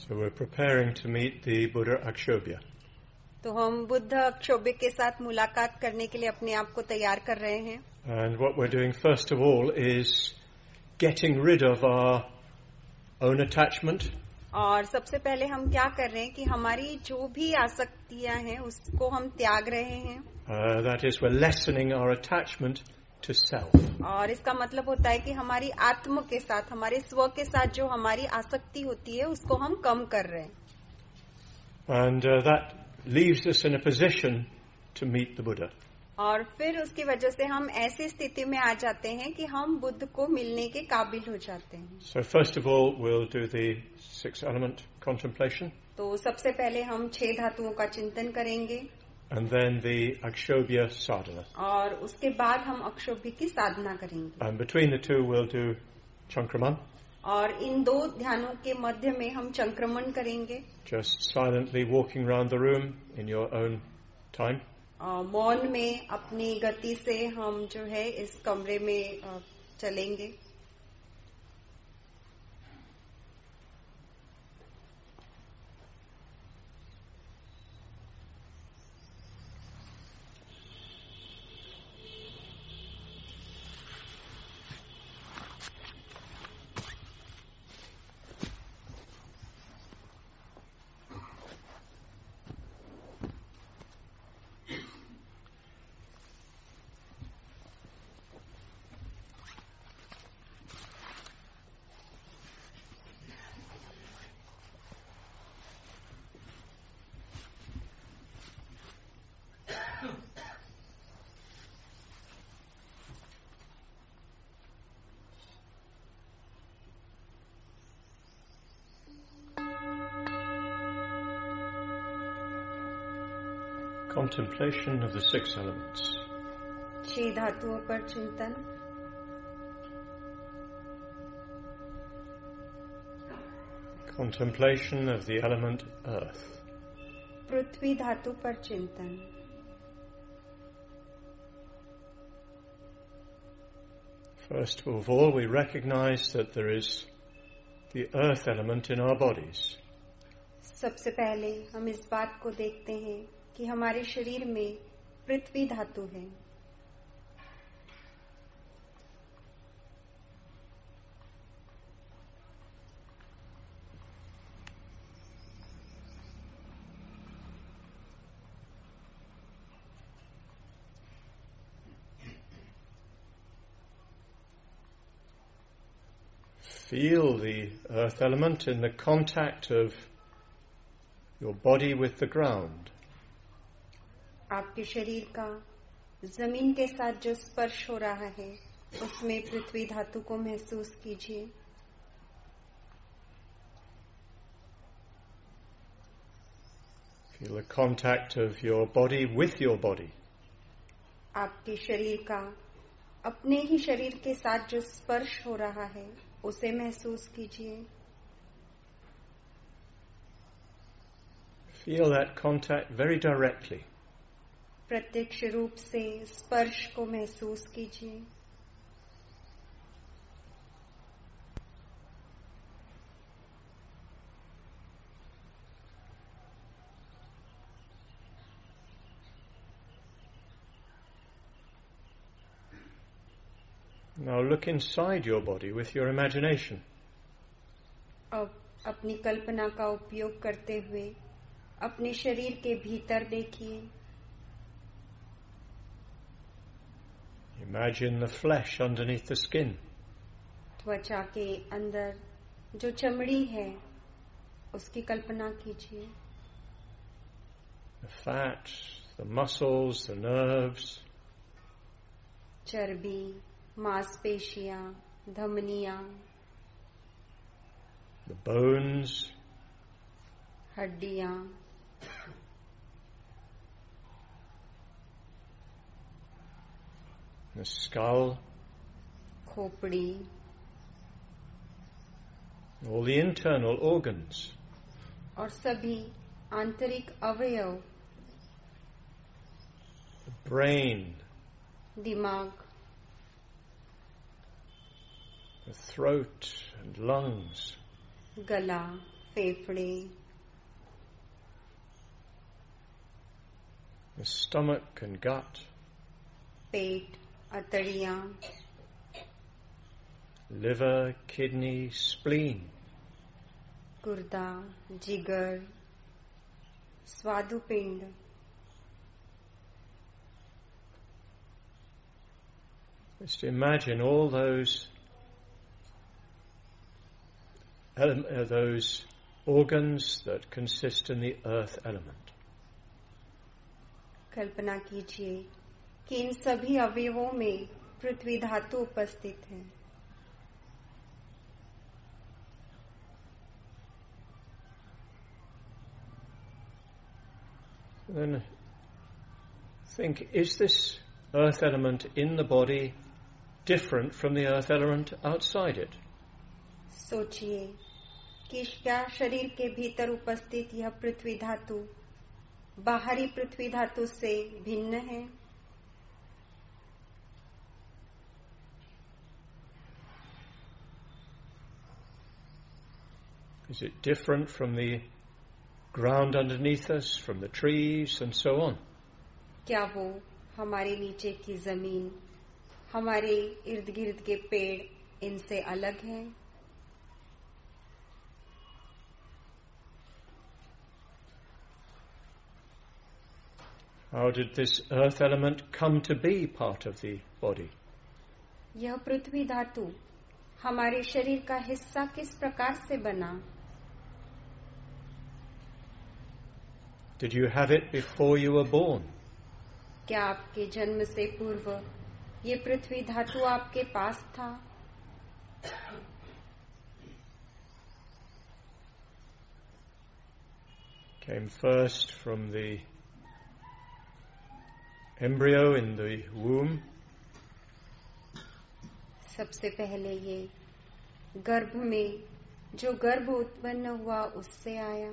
So we're preparing to meet the Buddha Akshobhya. तो हम बुद्ध अक्षोभ्य के साथ मुलाकात करने के लिए अपने आप को तैयार कर रहे हैं. And what we're doing first of all is getting rid of our own attachment. और सबसे पहले हम क्या कर रहे हैं कि हमारी जो भी आसक्तियां हैं उसको हम त्याग रहे हैं. That is, we're lessening our attachment to self. और इसका मतलब होता है कि हमारी आत्म के साथ, हमारे स्व के साथ जो हमारी आसक्ति होती है उसको हम कम कर रहे हैं. And that leaves us in a position to meet the Buddha. और फिर उसकी वजह से हम ऐसी स्थिति में आ जाते हैं कि हम बुद्ध को मिलने के काबिल हो जाते हैं. So first of all, we'll do the six element contemplation. तो सबसे पहले हम 6 धातुओं का चिंतन करेंगे. And then the Akshobhya sadhana. और उसके बाद हम अक्षोभ्य की साधना करेंगे. And between the two, we'll do Chankraman. और इन 2 ध्यानों के मध्य में हम चंक्रमण करेंगे. Just silently walking around the room in your own time. मौन में अपनी गति से हम जो है इस कमरे में चलेंगे. Contemplation of the 6 elements. 6 धातुओं पर चिंतन. Contemplation of the element earth. पृथ्वी धातु पर चिंतन. First of all, we recognize that there is the earth element in our bodies. सबसे पहले हम इस बात को देखते हैं कि हमारे शरीर में पृथ्वी धातु है. Feel the earth element in the contact of your body with the ground. आपके शरीर का जमीन के साथ जो स्पर्श हो रहा है उसमें पृथ्वी धातु को महसूस कीजिए. Feel the contact of your body with your body. आपके शरीर का अपने ही शरीर के साथ जो स्पर्श हो रहा है उसे महसूस कीजिए. Feel that contact very directly. प्रत्यक्ष रूप से स्पर्श को महसूस कीजिए. Now look inside your body with your imagination. अब अपनी कल्पना का उपयोग करते हुए अपने शरीर के भीतर देखिए. Imagine the flesh underneath the skin. त्वचा के अंदर जो चमड़ी है उसकी कल्पना कीजिए. The fat, the muscles, the nerves. चर्बी, मांसपेशियां, धमनियां. The bones. हड्डियां. The skull. खोपड़ी. All the internal organs. और सभी आंतरिक अवयव. The brain. दिमाग. The throat and lungs. गला, फेफड़े, the stomach and gut, pet, अतड़ियां, liver, kidney, spleen, गुर्दा, जिगर, स्वादुपिंड, just imagine all those organs that consist in the earth element. कल्पना कीजिए कि इन सभी अवयवों में पृथ्वी धातु उपस्थित है. Then think, is this earth element in the body different from the earth element outside it? सोचिए कि क्या शरीर के भीतर उपस्थित यह पृथ्वी धातु बाहरी पृथ्वी धातु से भिन्न है? Is it different from the ground underneath us, from the trees and so on? क्या वो हमारे नीचे की जमीन, हमारे इर्द गिर्द के पेड़ इनसे अलग है? How did this earth element come to be part of the body? यह पृथ्वी धातु हमारे शरीर का हिस्सा किस प्रकार से बना? Did you have it before you were born? क्या आपके जन्म से पूर्व ये पृथ्वी धातु आपके पास था? Came first from the embryo in the womb. सबसे पहले ये गर्भ में जो गर्भ उत्पन्न हुआ उससे आया.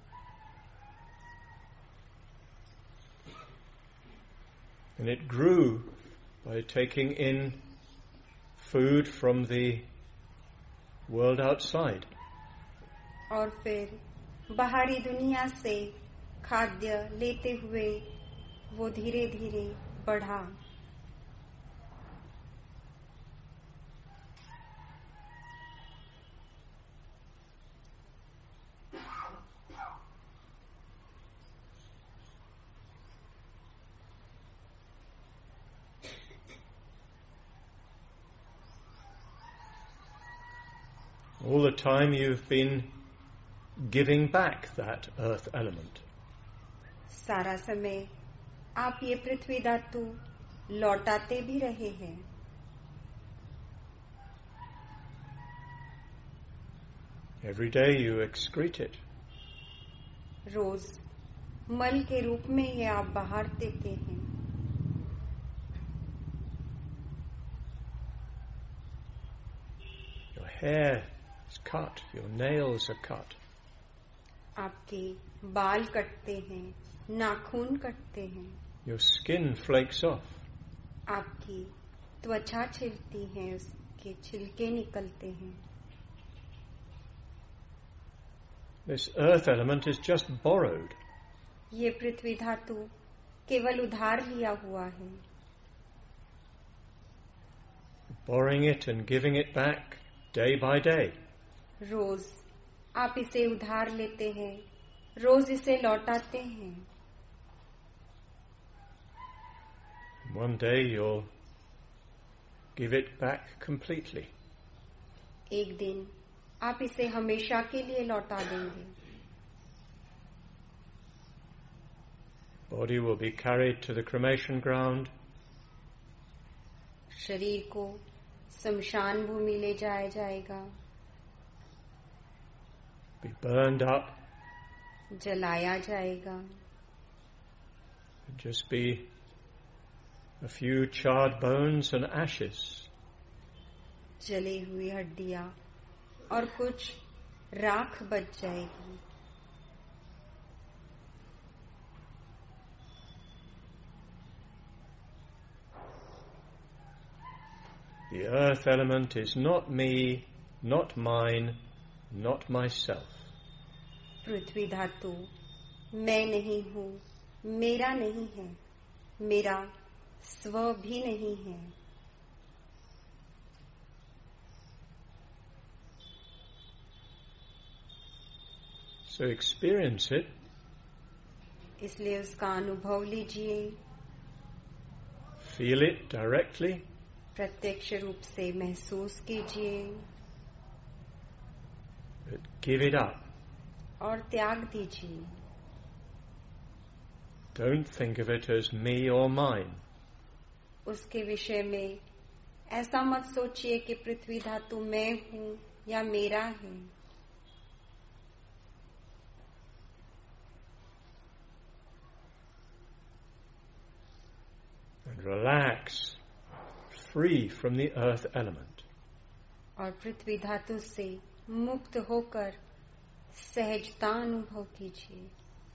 And it grew by taking in food from the world outside. और फिर बाहरी दुनिया से खाद्य लेते हुए वो धीरे धीरे बढ़ा. All the time you've been giving back that earth element. सारा समय आप ये पृथ्वी धातु लौटाते भी रहे हैं. Every day you excrete it. रोज मल के रूप में ये आप बाहर देते हैं. Your hair is cut, your nails are cut. आपके बाल कटते हैं, नाखून कटते हैं. Your skin flakes off. आपकी त्वचा छिलती है, उसके छिलके निकलते हैं. This earth element is just borrowed. ये पृथ्वी धातु केवल उधार लिया हुआ है. Borrowing it and giving it back day by day. रोज आप इसे उधार लेते हैं, रोज इसे लौटाते हैं. One day you'll give it back completely. एक दिन आप इसे हमेशा के लिए लौटा देंगे. Body will be carried to the cremation ground. शरीर को शमशान भूमि ले जाया जाएगा. Be burned up. जलाया जाएगा. Just be a few charred bones and ashes. जली हुई हड्डियां और कुछ राख बच जाएगी. The earth element is not me, not mine, not myself. पृथ्वी धातु मैं नहीं हूँ, मेरा नहीं है, मेरा स्व भी नहीं है। So experience it. इसलिए उसका अनुभव लीजिए। Feel it directly. प्रत्यक्ष रूप से महसूस कीजिए। But give it up. और त्याग दीजिए। Don't think of it as me or mine. उसके विषय में ऐसा मत सोचिए कि पृथ्वी धातु मैं हूँ या मेरा है। And relax, free from the earth element. और पृथ्वी धातु से मुक्त होकर सहजता अनुभव कीजिए।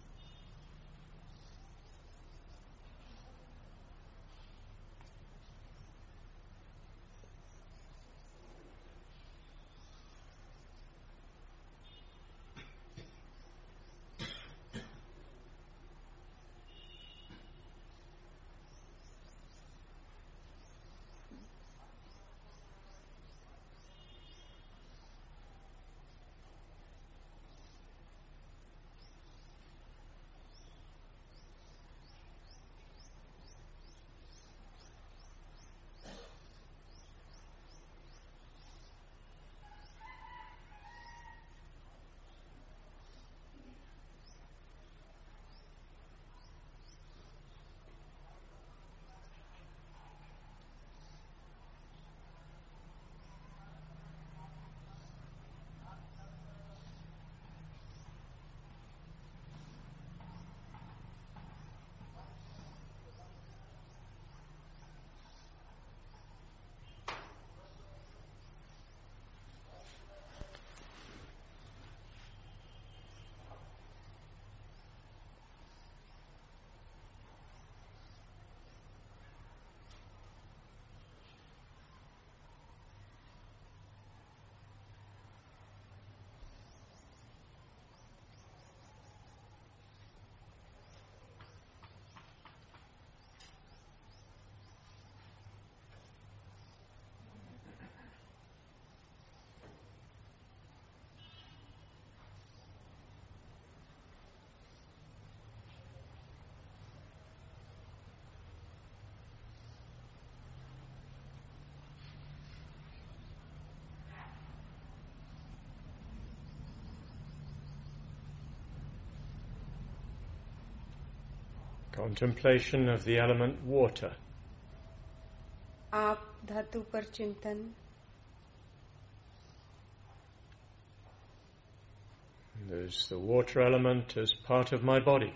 Contemplation of the element water. आप धातु पर चिंतन। There's the water element as part of my body.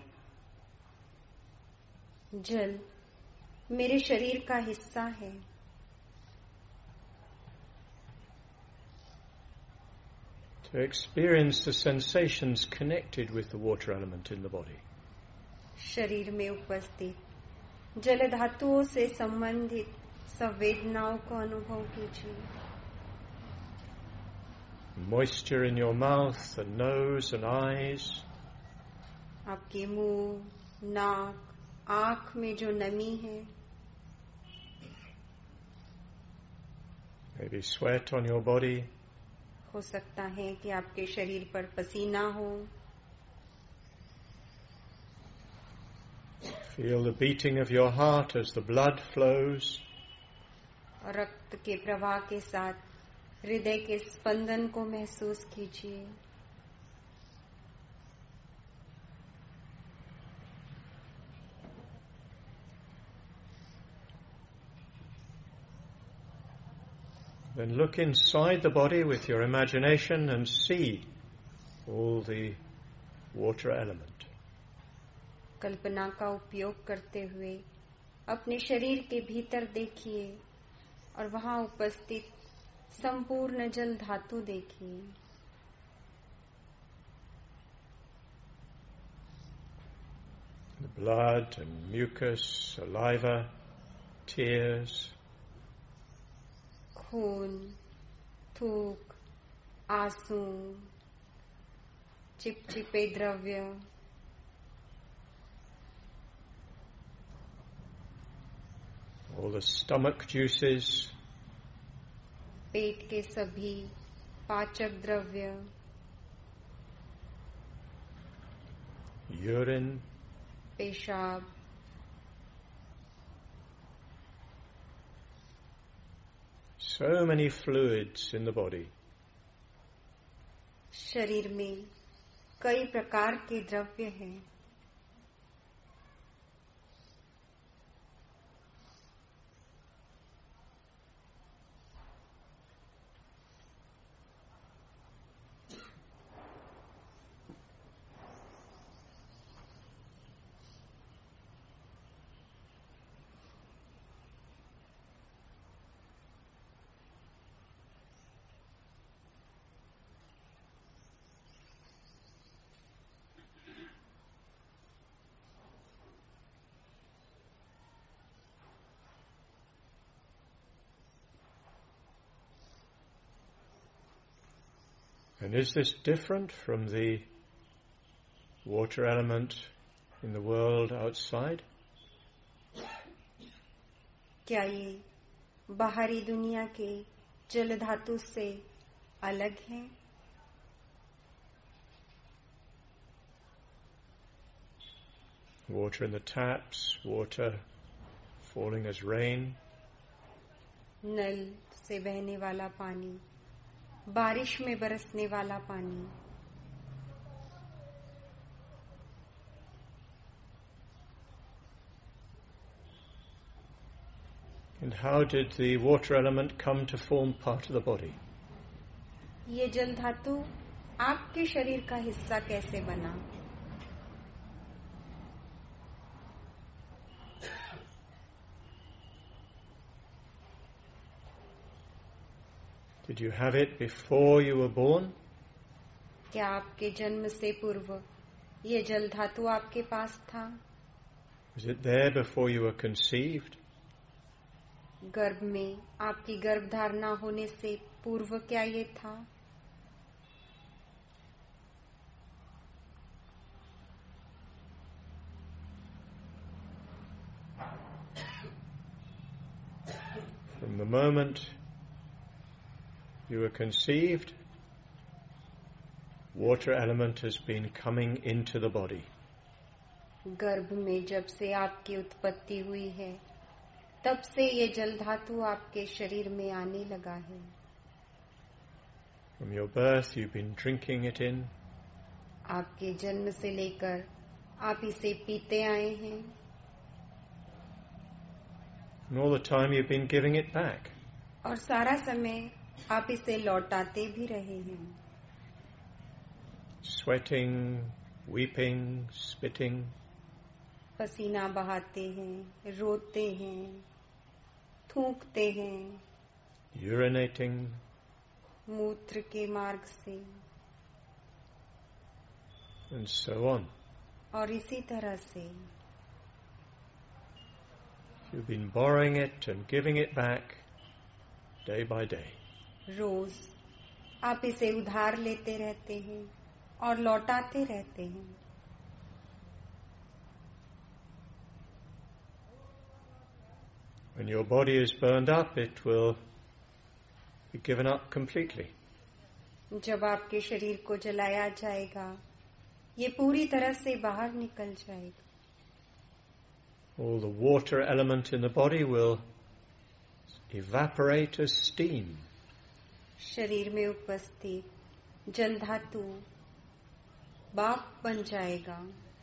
जल मेरे शरीर का हिस्सा है। To experience the sensations connected with the water element in the body. शरीर में उपस्थित जल धातुओं से संबंधित संवेदनाओं को अनुभव कीजिए। Moisture in your mouth and nose and eyes. आपके मुंह, नाक, आँख में जो नमी है। Maybe sweat on your body. हो सकता है कि आपके शरीर पर पसीना हो। Feel the beating of your heart as the blood flows. और रक्त के प्रवाह के साथ हृदय के स्पंदन को महसूस कीजिए। Then look inside the body with your imagination and see all the water element. कल्पना का उपयोग करते हुए अपने शरीर के भीतर देखिए और वहां उपस्थित संपूर्ण जल धातु देखिए। The blood and mucus, saliva, tears. खून, थूक, आंसू, चिपचिपे द्रव्य, all the stomach juices, पेट के सभी पाचक द्रव्य, urine, पेशाब, so many fluids in the body. शरीर में कई प्रकार के द्रव्य हैं। And is this different from the water element in the world outside? क्या ये बाहरी दुनिया के जल धातु से अलग है? Water in the taps, water falling as rain. नल से बहने वाला पानी, बारिश में बरसने वाला पानी, And how did the water element come to form part of the body? ये जल धातु आपके शरीर का हिस्सा कैसे बना? Did you have it before you were born? क्या आपके जन्म से पूर्व ये जल धातु आपके पास था? Was it there before you were conceived? गर्भ में आपकी गर्भधारणा होने से पूर्व क्या ये था? From the moment you were conceived, water element has been coming into the body. गर्भ में जब से आपकी उत्पत्ति हुई है, तब से ये जल धातु आपके शरीर में आने लगा है। From your birth, you've been drinking it in. आपके जन्म से लेकर आप इसे पीते आए हैं, And all the time you've been giving it back. और सारा समय आप इसे लौटाते भी रहे हैं। Sweating, weeping, spitting. पसीना बहाते हैं, रोते हैं, थूकते हैं, Urinating, मूत्र के मार्ग से, and so on. और इसी तरह से You've been borrowing it and giving it back day by day. रोज आप इसे उधार लेते रहते हैं और लौटाते रहते हैं। When your body is burned up, it will be given up completely. जब आपके शरीर को जलाया जाएगा, ये पूरी तरह से बाहर निकल जाएगा। All the water element in the body will evaporate as steam. शरीर में उपस्थित जल धातु भाप बन जाएगा।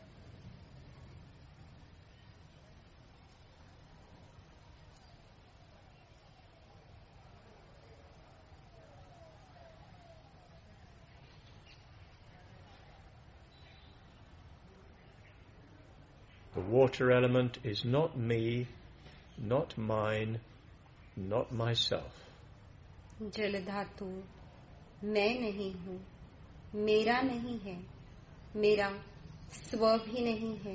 The water element is not me, not mine, not myself. जल धातु मैं नहीं हूँ, मेरा नहीं है, मेरा स्व भी नहीं है।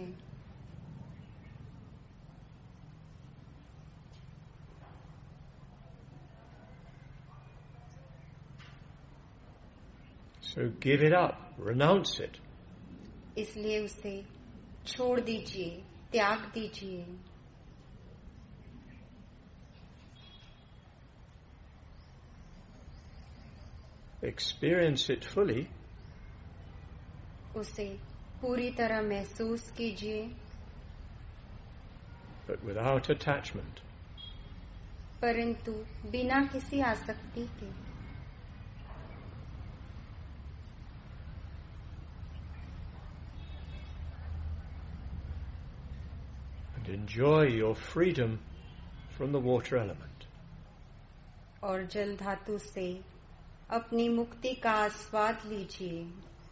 So give it up. renounce it. इसलिए उसे छोड़ दीजिए, त्याग दीजिए. Experience it fully, उसे पूरी तरह महसूस कीजिए, but without attachment. परंतु बिना किसी आसक्ति के. And enjoy your freedom from the water element. और जल धातु से अपनी मुक्ति का आस्वाद लीजिए.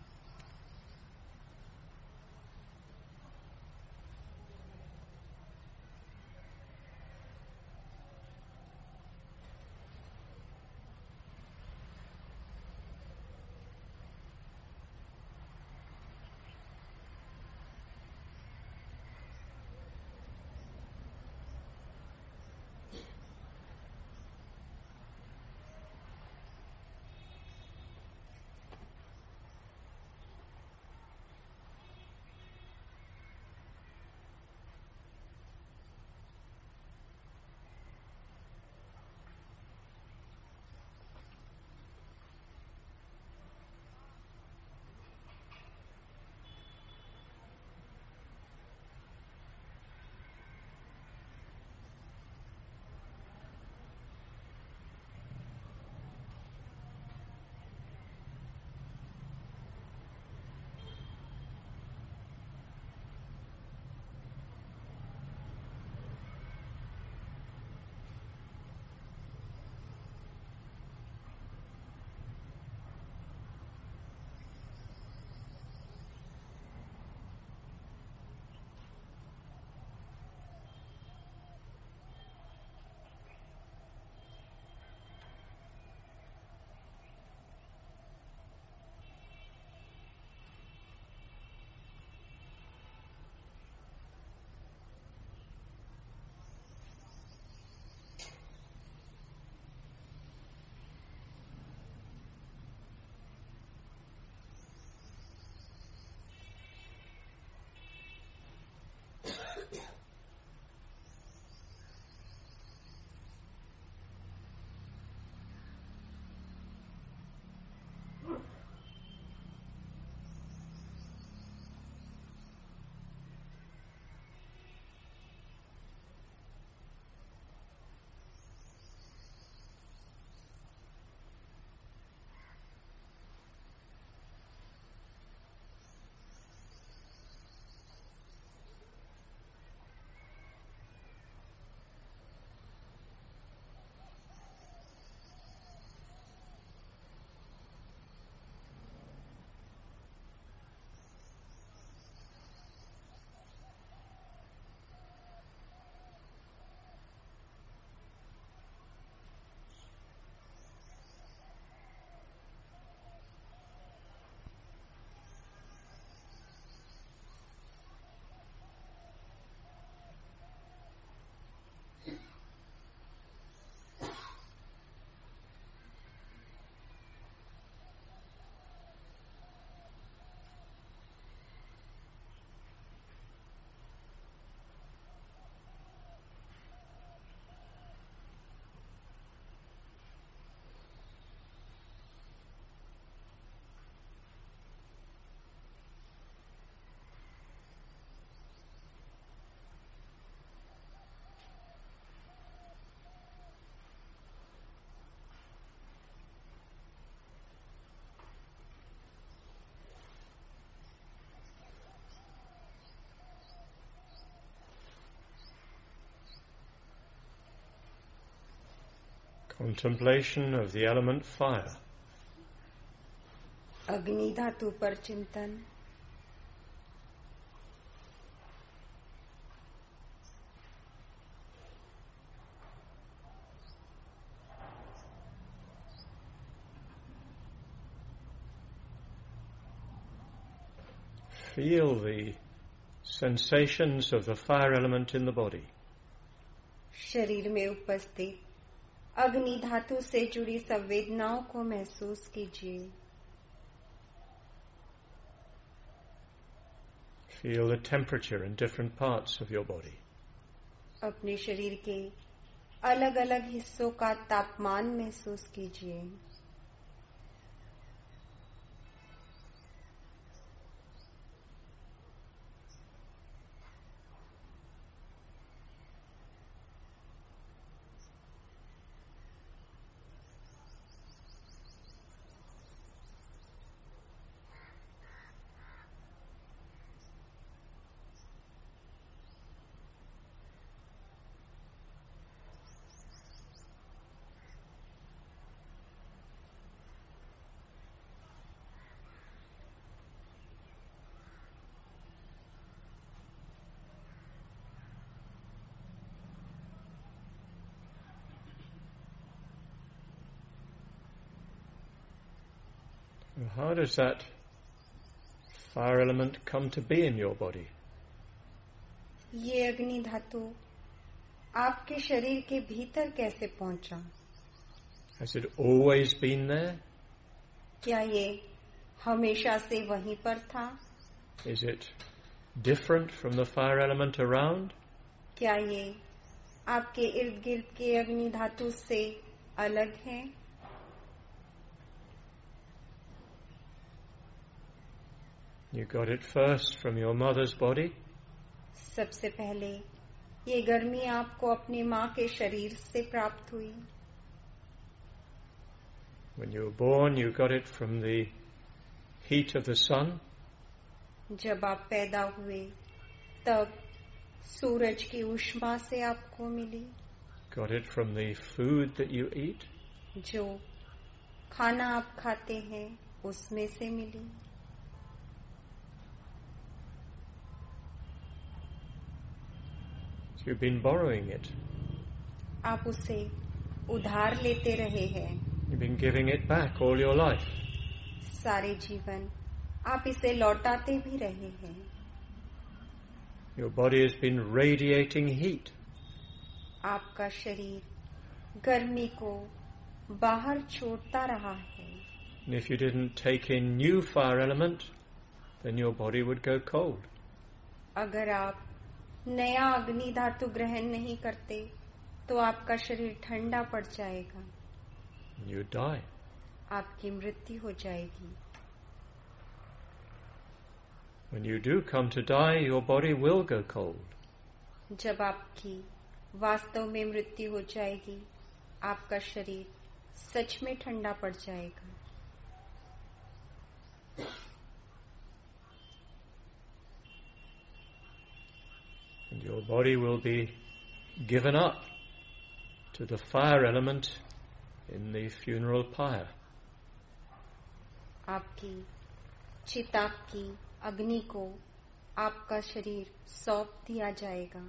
Contemplation of the element fire. अग्नि धातु पर चिंतन. Feel the sensations of the fire element in the body. शरीर में उपस्थित अग्नि धातु से जुड़ी संवेदनाओं को महसूस कीजिए. Feel the temperature in different parts of your body. अपने शरीर के अलग अलग हिस्सों का तापमान महसूस कीजिए. How does that fire element come to be in your body? ये अग्नि धातु आपके शरीर के भीतर कैसे पहुंचा? Has it always been there? क्या ये हमेशा से वहीं पर था? Is it different from the fire element around? क्या ये आपके इर्द गिर्द के अग्नि धातु से अलग है? You got it first from your mother's body. सबसे पहले ये गर्मी आपको अपनी माँ के शरीर से प्राप्त हुई. When you were born, you got it from the heat of the sun. जब आप पैदा हुए तब सूरज की ऊष्मा से आपको मिली. Got it from the food that you eat. जो खाना आप खाते हैं उसमें से मिली. You've been borrowing it. आप उसे उधार लेते रहे हैं. You've been giving it back all your life. सारे जीवन आप इसे लौटाते भी रहे हैं. Your body has been radiating heat. आपका शरीर गर्मी को बाहर छोड़ता रहा है. And if you didn't take in new fire element, then your body would go cold. अगर आप नया अग्नि धातु ग्रहण नहीं करते तो आपका शरीर ठंडा पड़ जाएगा. You die. आपकी मृत्यु हो जाएगी. When you do come to die, your body will go cold. जब आपकी वास्तव में मृत्यु हो जाएगी, आपका शरीर सच में ठंडा पड़ जाएगा. And your body will be given up to the fire element in the funeral pyre. आपकी चिता की अग्नि को आपका शरीर सौंप दिया जाएगा.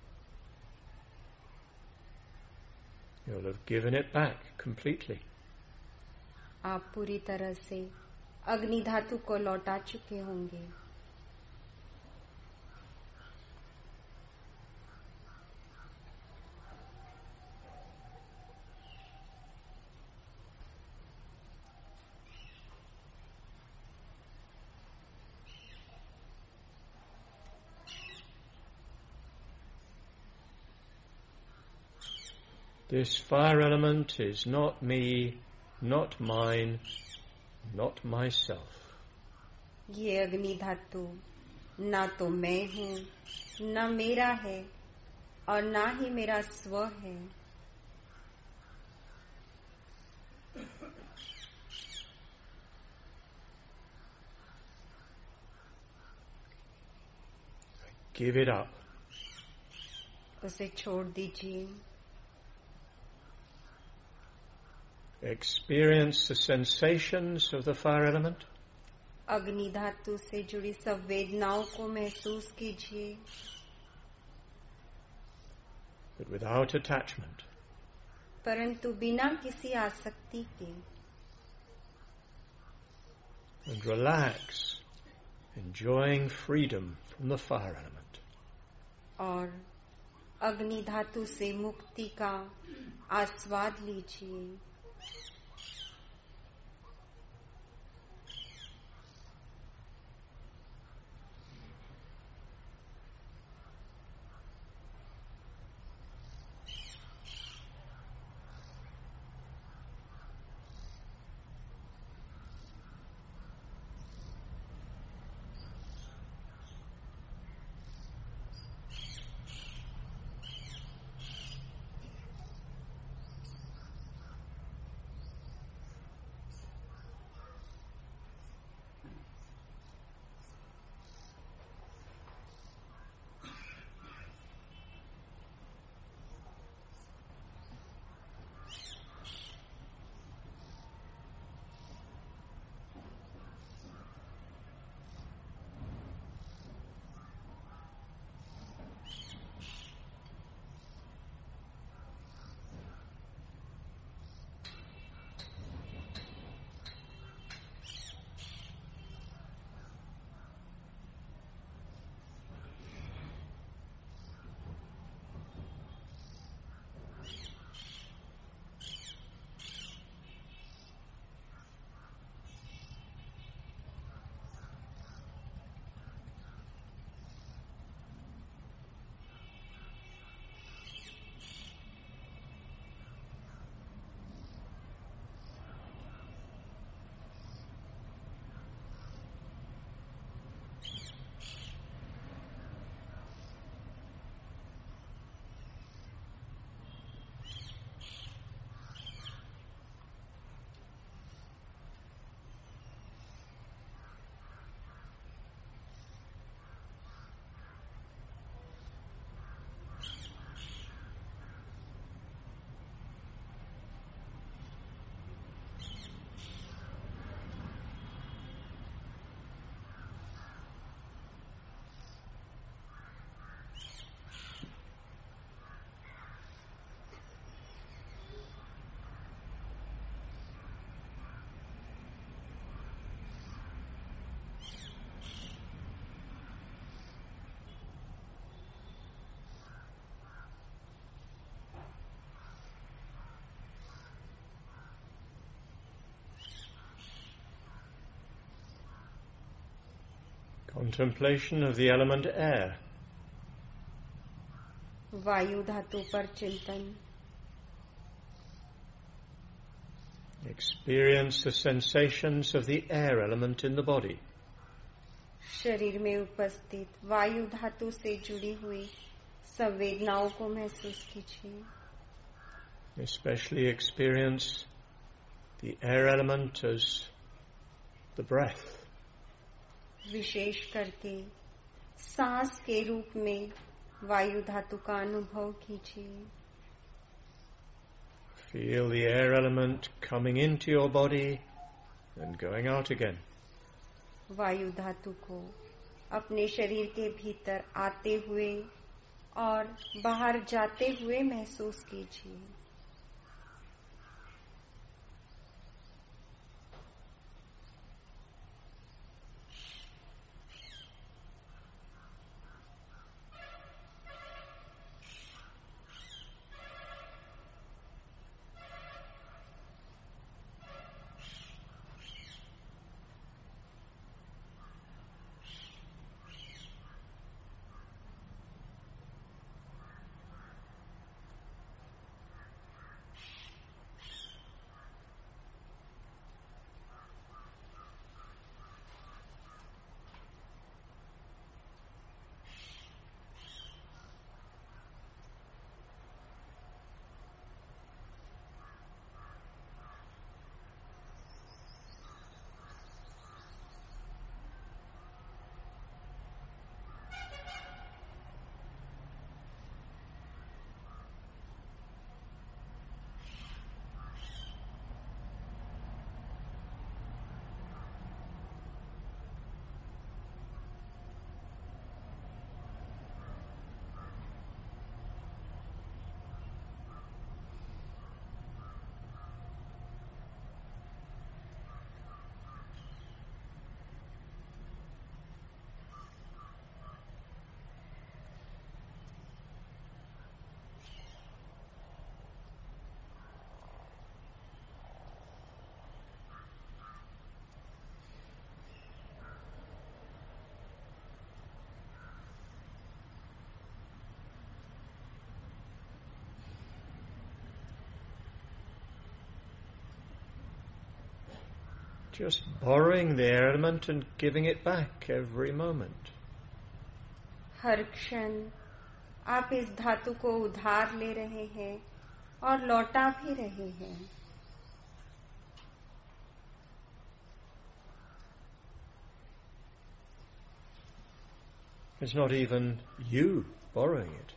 You'll have given it back completely. आप पूरी तरह से अग्नि धातु को लौटा चुके होंगे. This fire element is not me, not mine, not myself. ये अग्नि धातु ना तो मैं हूँ, ना मेरा है और ना ही मेरा स्व है. Give it up. उसे छोड़ दीजिए. Experience the sensations of the fire element. अग्नि धातु से जुड़ी संवेदनाओं को महसूस कीजिए. But without attachment. परंतु बिना किसी आसक्ति के. And relax, enjoying freedom from the fire element. और अग्नि धातु से मुक्ति का आस्वाद लीजिए. Contemplation of the element air. वायु धातु पर चिंतन. Experience the sensations of the air element in the body. शरीर में उपस्थित वायु धातु से जुड़ी हुई संवेदनाओं को महसूस कीजिए. Especially experience the air element as the breath. विशेष करके सांस के रूप में वायु धातु का अनुभव कीजिए. Feel the air element coming into your body and going out again. वायु धातु को अपने शरीर के भीतर आते हुए और बाहर जाते हुए महसूस कीजिए. Just borrowing the air element and giving it back every moment. हर क्षण आप इस धातु को उधार ले रहे हैं और लौटा भी रहे हैं. It's not even you borrowing it.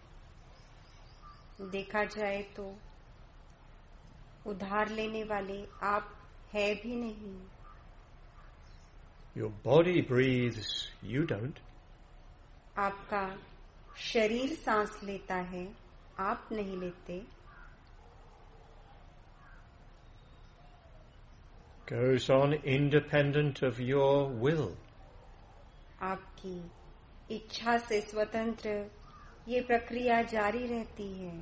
देखा जाए तो उधार लेने वाले आप है भी नहीं. Your body breathes, you don't. आपका शरीर सांस लेता है, आप नहीं लेते. Goes on independent of your will. आपकी इच्छा से स्वतंत्र ये प्रक्रिया जारी रहती है.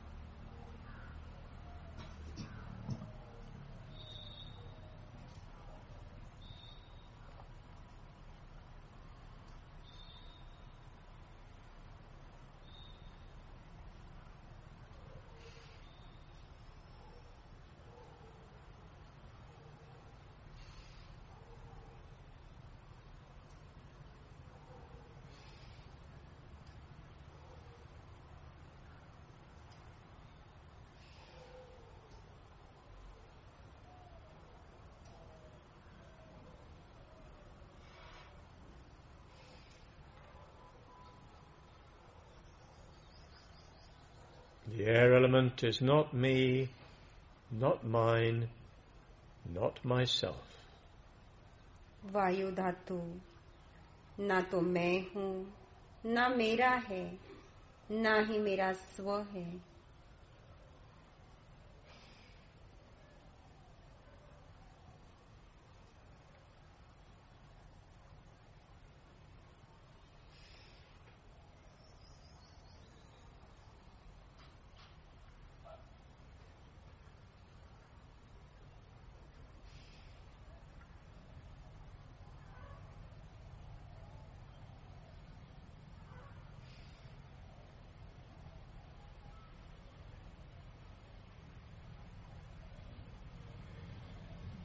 The air element is not me, not mine, not myself. वायु धातु ना तो मैं हूँ, ना मेरा है, ना ही मेरा स्व है.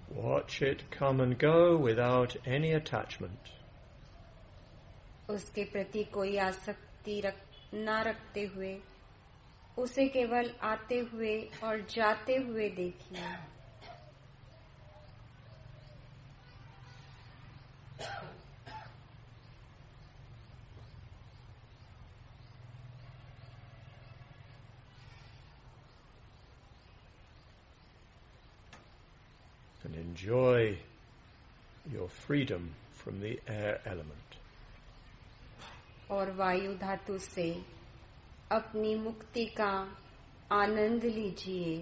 Watch it come and go without any attachment. उसके प्रति कोई आसक्ति न रखते हुए उसे केवल आते हुए और जाते हुए देखिए। And enjoy your freedom from the air element. और वायु धातु से अपनी मुक्ति का आनंद लीजिए।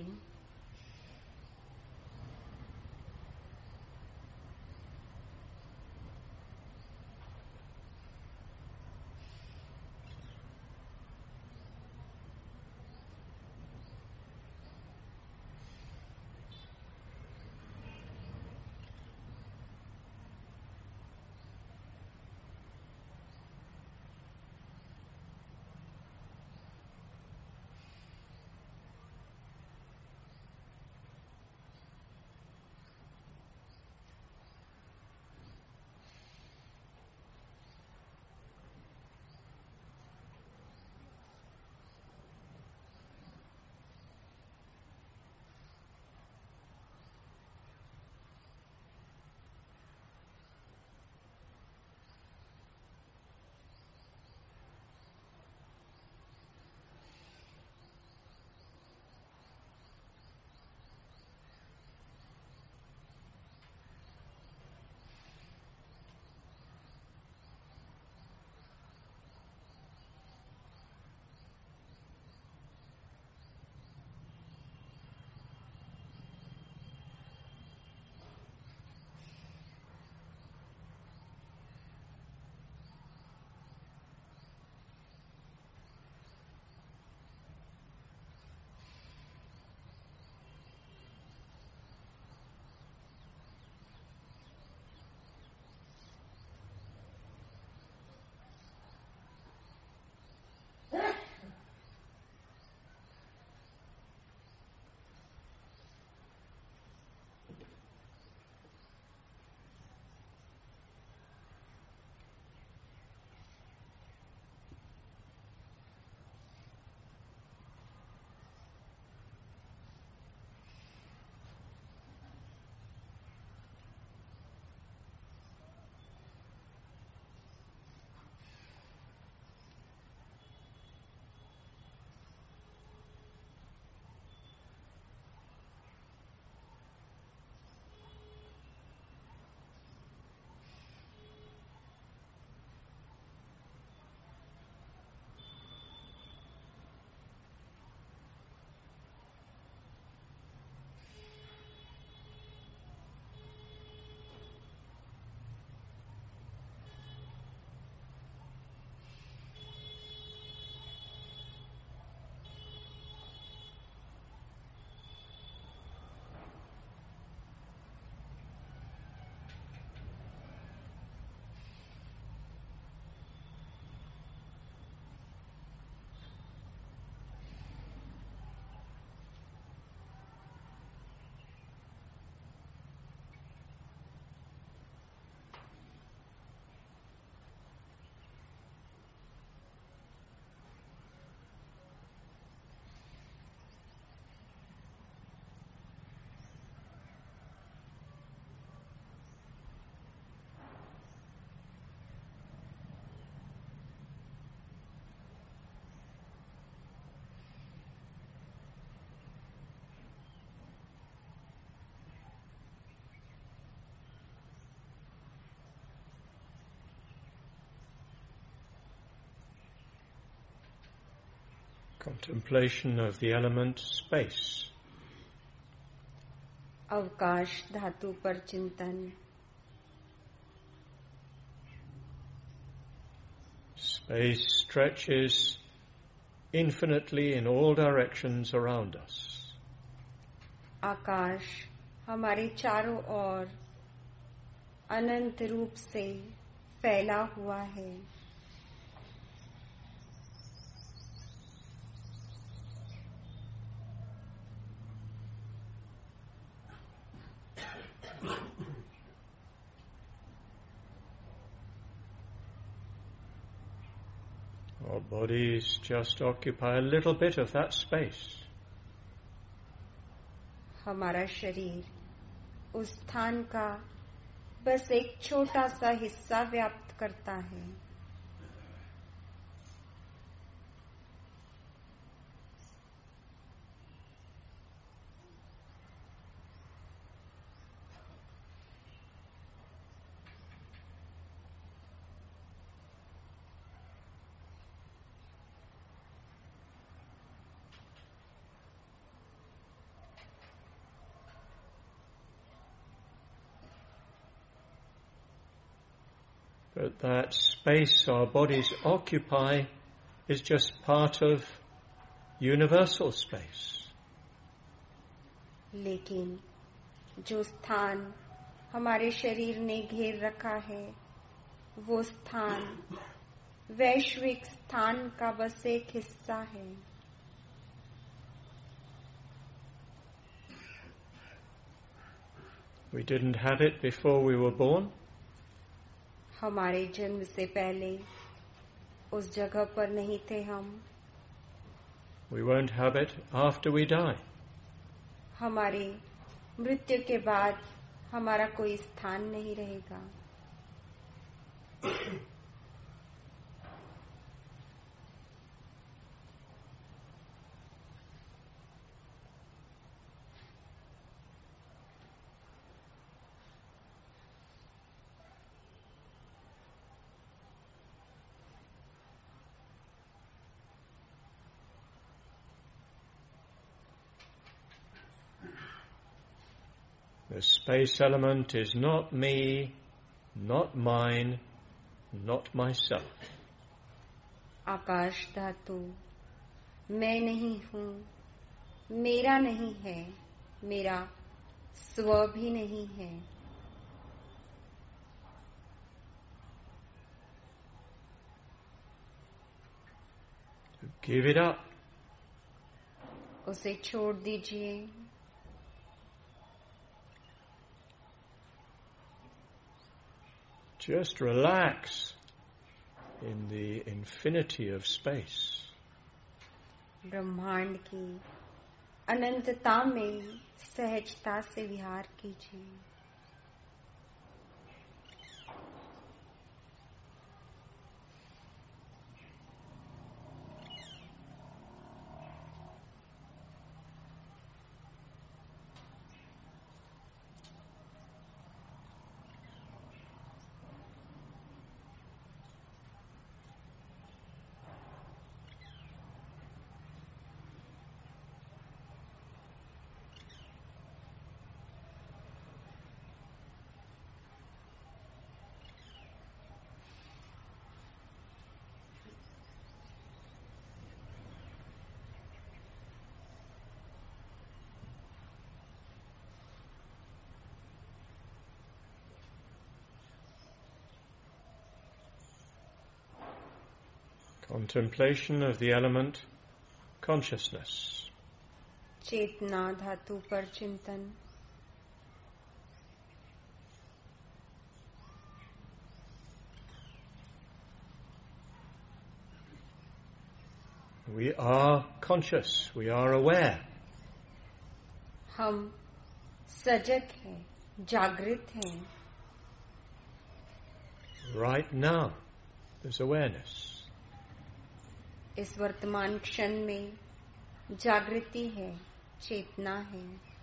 Contemplation of the element space. अवकाश धातु पर चिंतन। Space stretches infinitely in all directions around us. आकाश हमारे चारों ओर अनंत रूप से फैला हुआ है। Our bodies just occupy a little bit of that space. हमारा शरीर उस स्थान का बस एक छोटा सा हिस्सा व्याप्त करता है. But that space our bodies occupy is just part of universal space. लेकिन जो स्थान हमारे शरीर ने घेर रखा है, वो स्थान वैश्विक स्थान का बस एक हिस्सा है. We didn't have it before we were born. हमारे जन्म से पहले उस जगह पर नहीं थे हम. We won't have it after we die. हमारे मृत्यु के बाद हमारा कोई स्थान नहीं रहेगा. The space element is not me, not mine, not myself. आकाश धातु मैं नहीं हूँ, मेरा नहीं है, मेरा स्व भी नहीं है. Give it up. उसे छोड़ दीजिए. Just relax in the infinity of space. ब्रह्मांड की अनंतता में सहजता से विहार कीजिए. Contemplation of the element consciousness. चेतना धातु पर चिंतन. We are conscious, we are aware. हम सजग हैं, जागृत हैं. Right now, there's awareness. इस वर्तमान क्षण में जागृति है, चेतना है.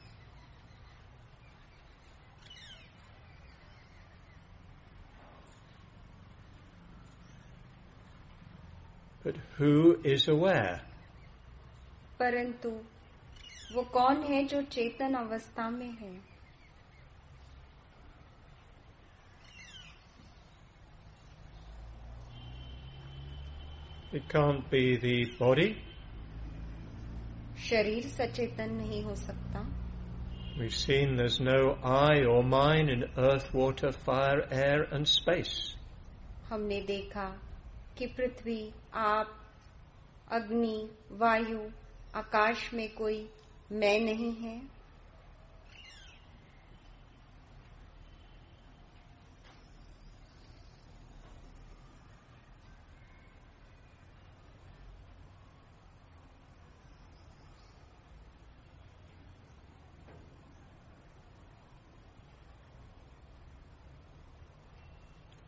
But who is aware? परंतु वो कौन है जो चेतन अवस्था में है? It can't be the body. शरीर सचेतन नहीं हो सकता. We've seen there's no I or mine in earth, water, fire, air and space. हमने देखा कि पृथ्वी, आप, अग्नि, वायु, आकाश में कोई मैं नहीं है.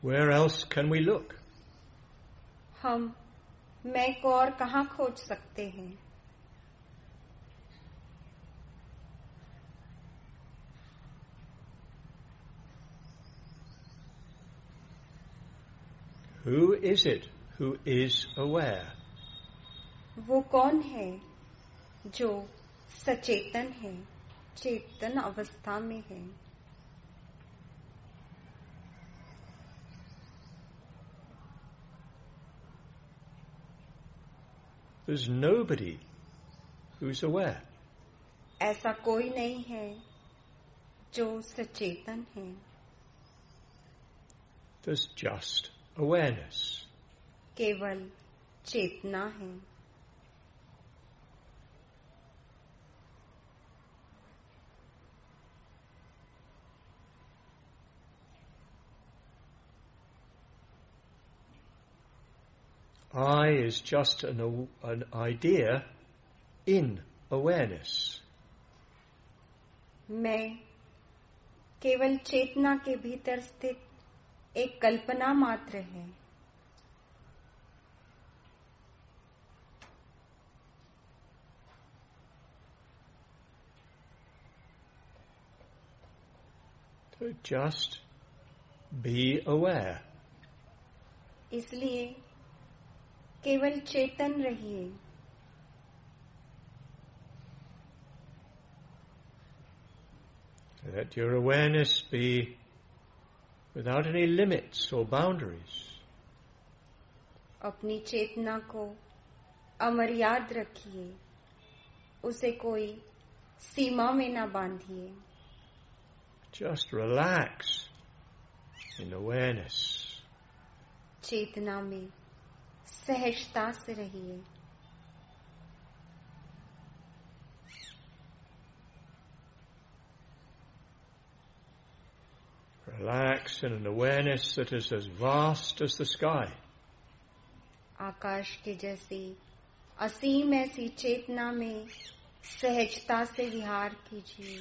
Where else can we look? हम मैं को और कहाँ खोज सकते हैं? Who is it who is aware? वो कौन है जो सचेतन है, चेतन अवस्था में है? There's nobody who's aware. ऐसा कोई नहीं है जो सचेतन है. There's just awareness. केवल चेतना है. I is just an idea in awareness. मैं केवल चेतना के भीतर स्थित एक कल्पना मात्र है. So just be aware. इसलिए केवल चेतन रहिए. Let your awareness be without any limits or boundaries. अपनी चेतना को अमर्याद रखिए, उसे कोई सीमा में ना बांधिए. Just relax in awareness. चेतना में सहजता से रहिए. Relax in an awareness that is as vast as the sky. आकाश के जैसी असीम ऐसी चेतना में सहजता से विहार कीजिए.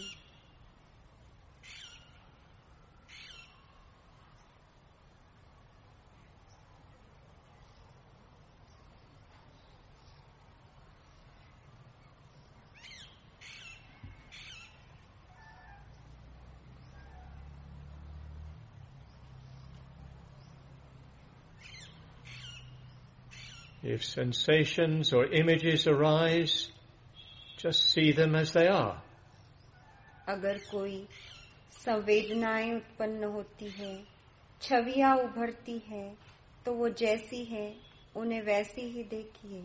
If sensations or images arise, just see them as they are. अगर कोई संवेदनाएं उत्पन्न होती है, छवियां उभरती है, तो वो जैसी है उन्हें वैसी ही देखिए.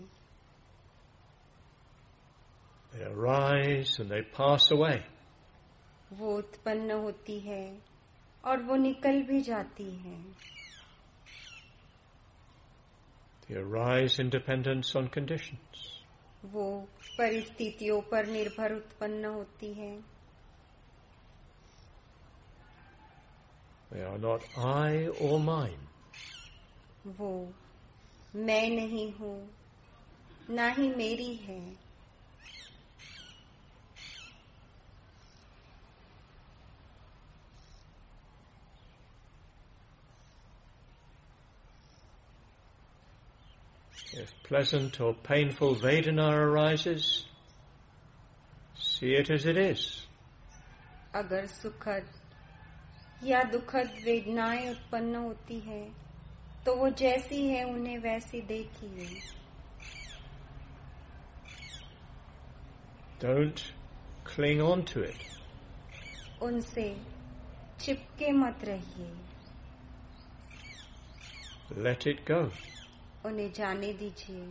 They arise and they pass away. वो उत्पन्न होती है और वो निकल भी जाती है. They arise in dependence on conditions. वो परिस्थितियों पर निर्भर उत्पन्न होती है. They are not I or mine. वो मैं नहीं हूँ, ना ही मेरी है. If pleasant or painful Vedana arises, see it as it is. अगर सुखद या दुखद वेदनाएं उत्पन्न होती है, तो वो जैसी है उन्हें वैसी देखिए. Don't cling on to it. उनसे चिपके मत रहिए. Let it go. उन्हें जाने दीजिए.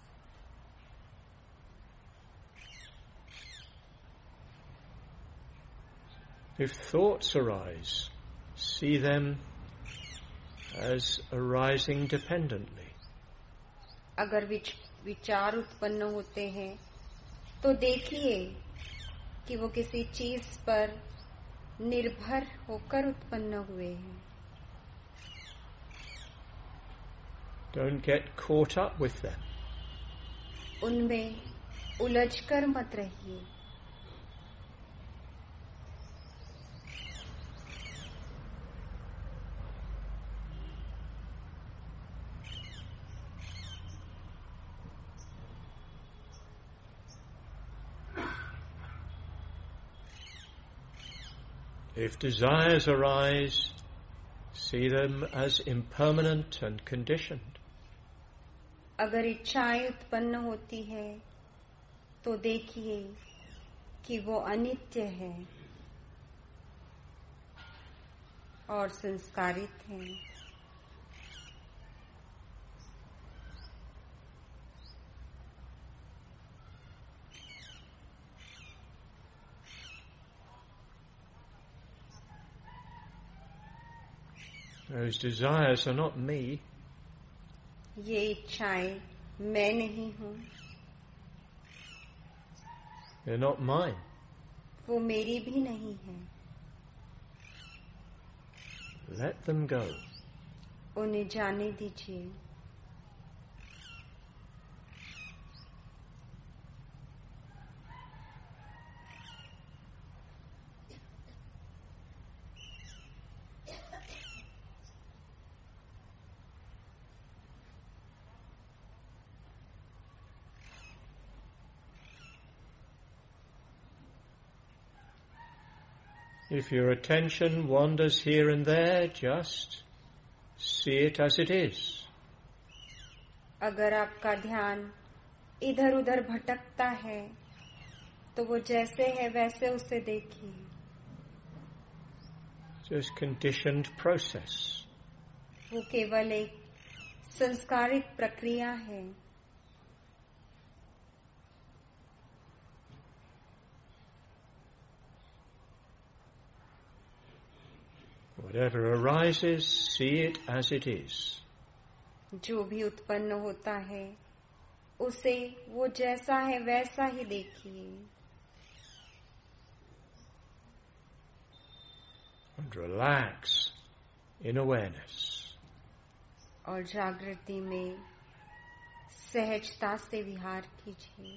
If thoughts arise, see them as arising dependently. अगर विचार उत्पन्न होते हैं, तो देखिए कि वो किसी चीज पर निर्भर होकर उत्पन्न हुए हैं. Don't get caught up with them. उनमें उलझकर मत रहिए. If desires arise, see them as impermanent and conditioned. अगर इच्छाएं उत्पन्न होती है तो देखिए कि वो अनित्य है और संस्कारित है. Those desires are not me. ये इच्छाएं मैं नहीं हूँ. They're not mine. वो मेरी भी नहीं है. Let them go. उन्हें जाने दीजिए. If your attention wanders here and there, just see it as it is. अगर आपका ध्यान इधर उधर भटकता है तो वो जैसे है वैसे उसे देखिए. Just conditioned process. वो केवल एक संस्कारित प्रक्रिया है. Whatever arises, see it as it is. जो भी उत्पन्न होता है उसे वो जैसा है वैसा ही देखिए. And relax in awareness. और जागृति में सहजता से विहार कीजिए.